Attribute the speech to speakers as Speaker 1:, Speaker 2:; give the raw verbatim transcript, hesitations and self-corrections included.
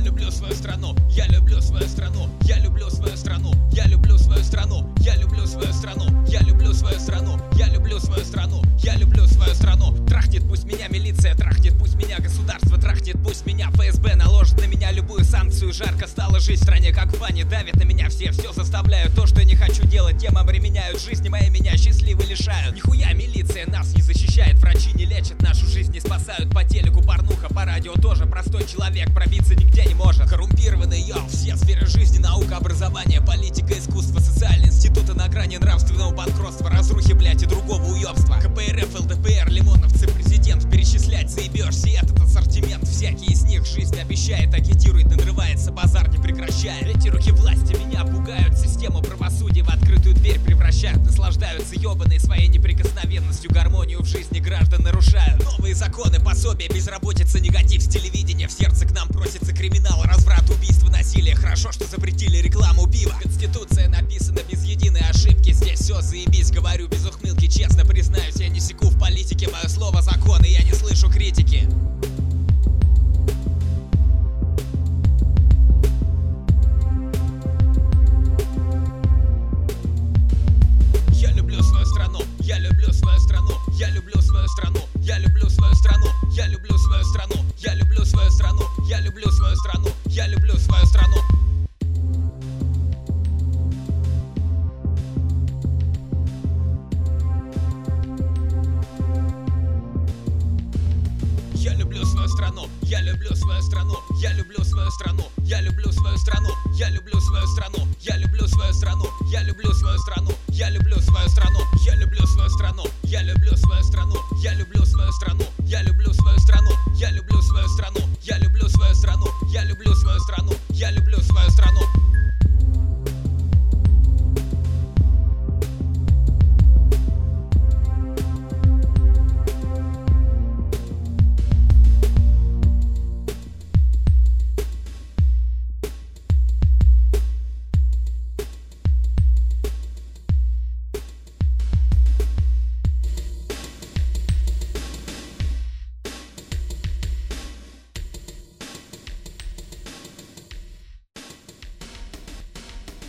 Speaker 1: люблю свою страну, я люблю свою страну, я люблю свою страну, я люблю свою страну, я люблю свою страну, я люблю свою страну, я люблю свою страну, я люблю свою страну. Трахнет пусть меня милиция, трахнет пусть меня государство, трахнет пусть меня эф эс бэ, наложит на меня любую санкцию. Жарко стало жить в стране, как в бане, давит на меня все, все заставляют. То, что я не хочу делать, тем обременяют. Жизни мои меня счастливы лишают. Нихуя милиция нас не защищает, врачи не лечат, нашу жизнь не спасают. По телеку порнуха, по радио тоже. Простой человек пробиться нигде не может. Коррумпированный ел, все сферы жизни, наука, образование, политика, искусство, социальные институты на грани нравственного банкротства, разрухи, блять, и другого уебства. ка пэ эр эф, эл дэ пэ эр, лимоновцы, президент, перечислять заебешься, и этот ассортимент. Всякий из них жизнь обещает, агитирует, надрывается, базар не прекращает. Эти руки власти меня пугают, систему правосудия в открытую дверь превращают. Наслаждаются ебаной своей неприкосновенностью, гармонию в жизни граждан нарушают. Новые законы, пособия, безработица, негатив с телевидения. В сердце к нам просится криминал, разврат, убийство, насилие. Хорошо, что запретили рекламу пива. Конституция написана без единой ошибки. Здесь все заебись, говорю без ухмылки. Честно признаюсь, я не секу в политике. Мое слово закон, и я не слышу критики. Я люблю свою страну, я люблю свою страну, я люблю свою страну, я люблю свою страну, я люблю свою страну, я люблю свою страну, я люблю свою страну, я люблю свою страну. Я люблю свою страну, я люблю свою страну, я люблю свою страну, я люблю свою страну, я люблю свою страну, я люблю свою страну, я люблю